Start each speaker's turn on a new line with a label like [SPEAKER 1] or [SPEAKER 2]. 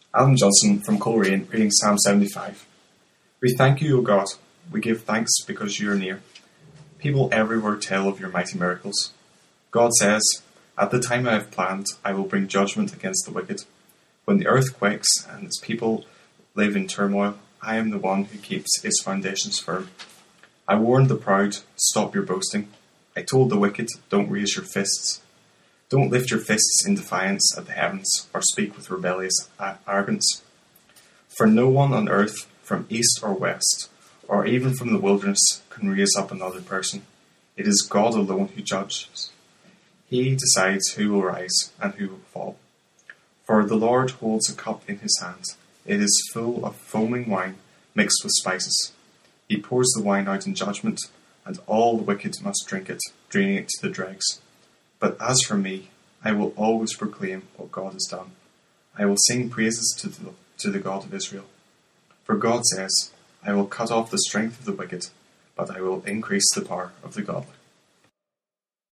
[SPEAKER 1] Alan Johnson from Coleraine, reading Psalm 75. We thank you, O God. We give thanks because you are near. People everywhere tell of your mighty miracles. God says, "At the time I have planned, I will bring judgment against the wicked. When the earth quakes and its people live in turmoil, I am the one who keeps its foundations firm. I warned the proud, stop your boasting. I told the wicked, don't raise your fists. Don't lift your fists in defiance at the heavens or speak with rebellious arrogance. For no one on earth, from east or west, or even from the wilderness, can raise up another person. It is God alone who judges. He decides who will rise and who will fall. For the Lord holds a cup in his hand. It is full of foaming wine mixed with spices. He pours the wine out in judgment, and all the wicked must drink it, draining it to the dregs. But as for me, I will always proclaim what God has done. I will sing praises to the God of Israel. For God says, I will cut off the strength of the wicked, but I will increase the power of the godly.